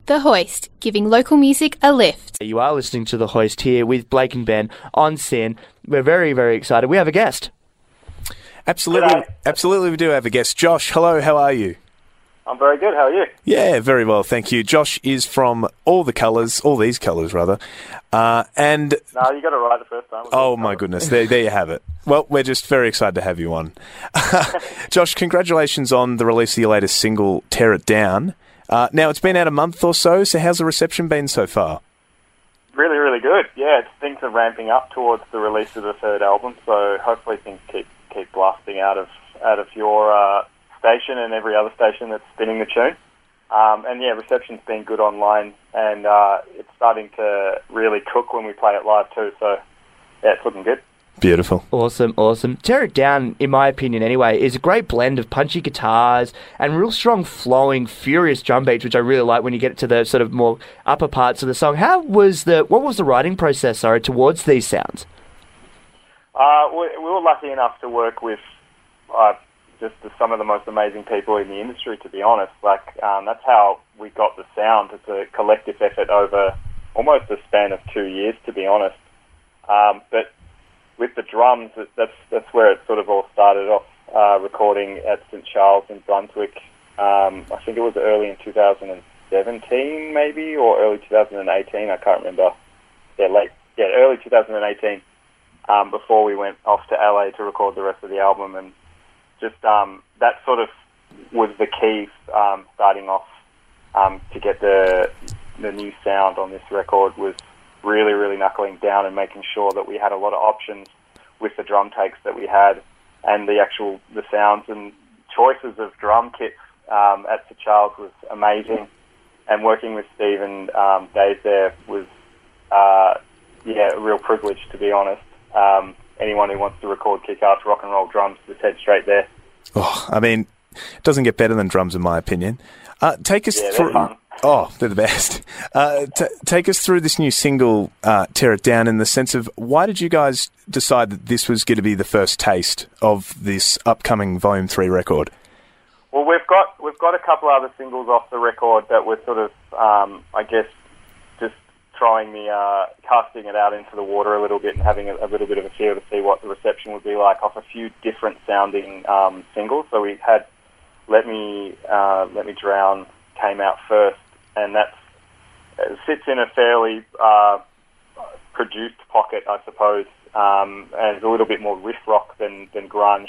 The Hoist, giving local music a lift. You are listening to The Hoist here with Blake and Ben on SYN. We're very, very excited. We have a guest. Absolutely we do have a guest. Josh, hello, how are you? I'm very good, how are you? Yeah, very well, thank you. Josh is from all these colours, and... No, you got it right the first time. Oh, my goodness, there you have it. Well, we're just very excited to have you on. Josh, congratulations on the release of your latest single, Tear It Down. Now, it's been out a month or so how's the reception been so far? Really, really good. Yeah, things are ramping up towards the release of the third album, so hopefully things keep blasting out of your station and every other station that's spinning the tune. And yeah, reception's been good online, and it's starting to really cook when we play it live too, so yeah, it's looking good. Beautiful. Awesome. Tear It Down, in my opinion anyway, is a great blend of punchy guitars and real strong, flowing, furious drum beats, which I really like when you get to the sort of more upper parts of the song. What was the writing process, towards these sounds? We were lucky enough to work with just some of the most amazing people in the industry, to be honest. That's how we got the sound. It's a collective effort over almost a span of 2 years, to be honest. But with the drums, that's where it sort of all started off, recording at St. Charles in Brunswick. I think it was early in 2017 maybe, or early 2018, I can't remember. Early 2018, before we went off to LA to record the rest of the album. And just that sort of was the key starting off to get the new sound on this record, was really, really knuckling down and making sure that we had a lot of options with the drum takes that we had, and the sounds and choices of drum kits at St. Charles was amazing. And working with Steve and Dave there was a real privilege, to be honest. Anyone who wants to record kick-ass rock and roll drums, just head straight there. Oh, I mean, it doesn't get better than drums in my opinion. Take us through... They're fun. Oh, they're the best. Take us through this new single, Tear It Down, in the sense of why did you guys decide that this was going to be the first taste of this upcoming Volume 3 record? Well, we've got a couple other singles off the record that were sort of, just throwing casting it out into the water a little bit and having a little bit of a feel to see what the reception would be like off a few different sounding singles. So we had Let Me Drown came out first, and it sits in a fairly produced pocket, I suppose, and it's a little bit more riff rock than grunge.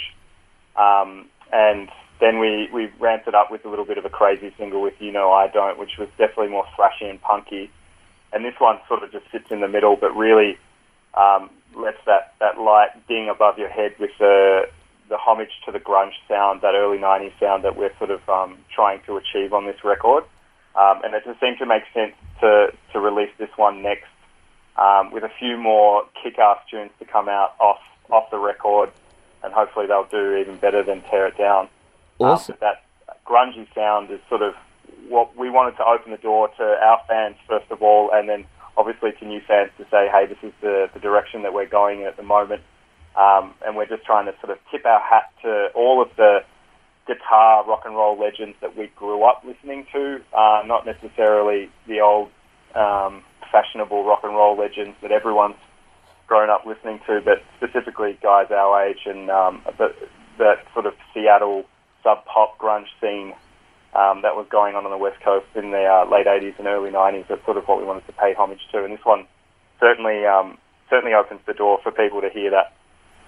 And then we ramped it up with a little bit of a crazy single with You Know I Don't, which was definitely more thrashy and punky. And this one sort of just sits in the middle, but really lets that light ding above your head with the homage to the grunge sound, that early 90s sound that we're sort of trying to achieve on this record. And it just seemed to make sense to release this one next, with a few more kick-ass tunes to come out off the record, and hopefully they'll do even better than Tear It Down. Awesome. That grungy sound is sort of what we wanted to open the door to our fans, first of all, and then obviously to new fans to say, hey, this is the direction that we're going in at the moment. And we're just trying to sort of tip our hat to all of the guitar rock and roll legends that we grew up listening to, not necessarily the old fashionable rock and roll legends that everyone's grown up listening to, but specifically guys our age, and that sort of Seattle sub-pop grunge scene that was going on the West Coast in the late 80s and early 90s. That's sort of what we wanted to pay homage to, and this one certainly opens the door for people to hear that.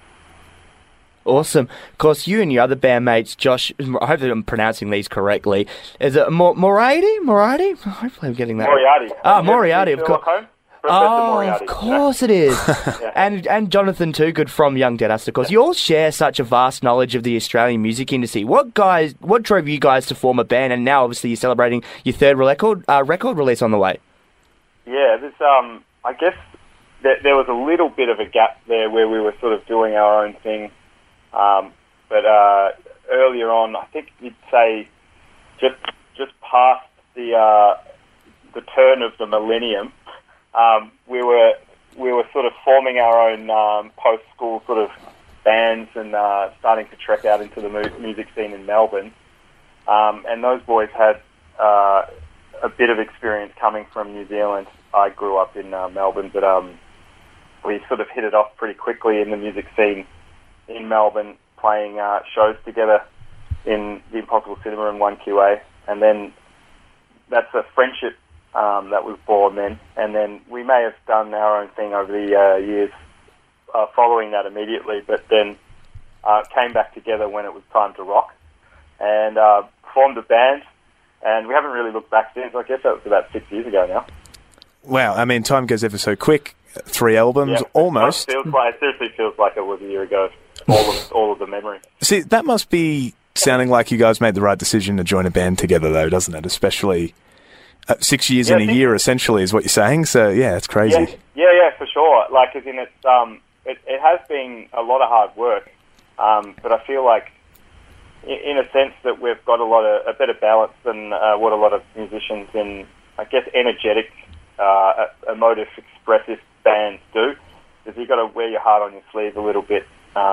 Awesome. Of course, you and your other bandmates, Josh, I hope that I'm pronouncing these correctly. Is it Moriarty? Hopefully I'm getting that Moriarty. Ah, Moriarty, of course. Moriarty. Of course it is. Yeah. And Jonathan Toogood from Young Dead Us, of course. You all share such a vast knowledge of the Australian music industry. What drove you guys to form a band? And now, obviously, you're celebrating your third record release on the way. Yeah, this I guess there was a little bit of a gap there where we were sort of doing our own thing. But earlier on, I think you'd say just past the turn of the millennium, we were sort of forming our own post-school sort of bands and starting to trek out into the music scene in Melbourne. And those boys had a bit of experience coming from New Zealand. I grew up in Melbourne, but we sort of hit it off pretty quickly in the music scene in Melbourne, playing shows together in the Impossible Cinema and 1QA, and then that's a friendship that was born then, and then we may have done our own thing over the years following that immediately, but then came back together when it was time to rock, and formed a band, and we haven't really looked back since. I guess that was about 6 years ago now. Wow, I mean, time goes ever so quick. 3 albums, almost. It seriously feels like it was a year ago, all of the memory. See, that must be sounding like you guys made the right decision to join a band together, though, doesn't it? Especially 6 years in a year, essentially, is what you're saying. So, yeah, it's crazy. Yeah, for sure. Like, as in, it has been a lot of hard work, but I feel like, in a sense, that we've got a better balance than what a lot of musicians in, I guess, energetic, emotive, expressive bands do. Is you've got to wear your heart on your sleeve a little bit,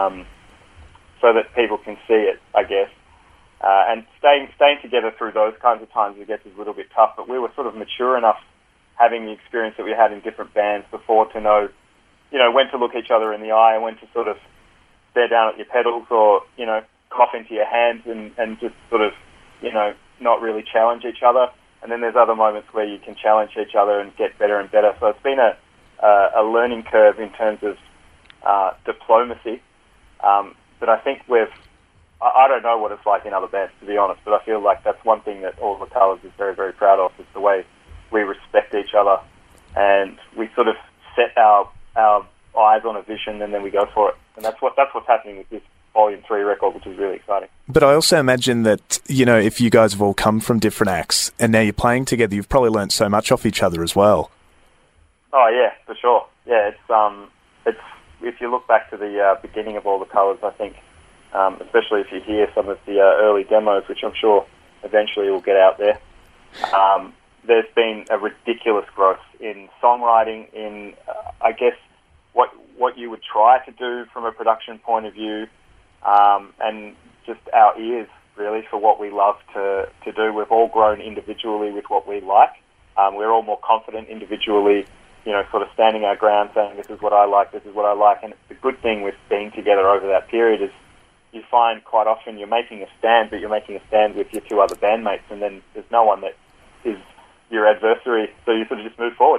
so that people can see it, I guess. And staying together through those kinds of times, I guess, is a little bit tough. But we were sort of mature enough, having the experience that we had in different bands before, to know, when to look each other in the eye, and when to sort of stare down at your pedals, or, cough into your hands and just sort of, not really challenge each other. And then there's other moments where you can challenge each other and get better and better. So it's been a learning curve in terms of diplomacy. But I think I don't know what it's like in other bands, to be honest, but I feel like that's one thing that All the Colours is very, very proud of, is the way we respect each other, and we sort of set our eyes on a vision, and then we go for it. And that's what's happening with this Volume 3 record, which is really exciting. But I also imagine that, if you guys have all come from different acts and now you're playing together, you've probably learnt so much off each other as well. Oh, yeah, for sure. Yeah, it's if you look back to the beginning of All the Colours, I think, especially if you hear some of the early demos, which I'm sure eventually will get out there, there's been a ridiculous growth in songwriting, in, I guess, what you would try to do from a production point of view, and just our ears, really, for what we love to do. We've all grown individually with what we like. We're all more confident individually, sort of standing our ground, saying, this is what I like, this is what I like. And the good thing with being together over that period is you find quite often you're making a stand, but you're making a stand with your 2 other bandmates, and then there's no one that is your adversary, so you sort of just move forward.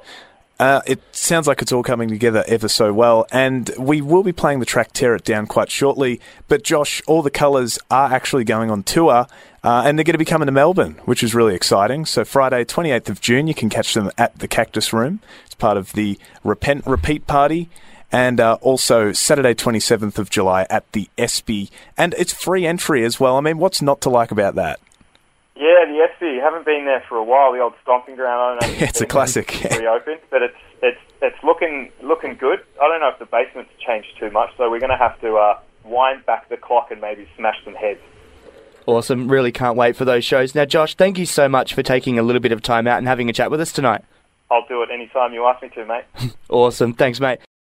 It sounds like it's all coming together ever so well, and we will be playing the track Tear It Down quite shortly. But Josh, All the Colours are actually going on tour, and they're going to be coming to Melbourne, which is really exciting. So Friday, 28th of June, you can catch them at the Cactus Room. It's part of the Repent Repeat party. And also Saturday, 27th of July at the ESPY. And it's free entry as well. I mean, what's not to like about that? Yeah, the ESPY. Haven't been there for a while. The old stomping ground. I don't know. It's a classic. Reopened, but it's looking good. I don't know if the basement's changed too much, so we're going to have to wind back the clock and maybe smash some heads. Awesome. Really can't wait for those shows. Now, Josh, thank you so much for taking a little bit of time out and having a chat with us tonight. I'll do it anytime you ask me to, mate. Awesome. Thanks, mate.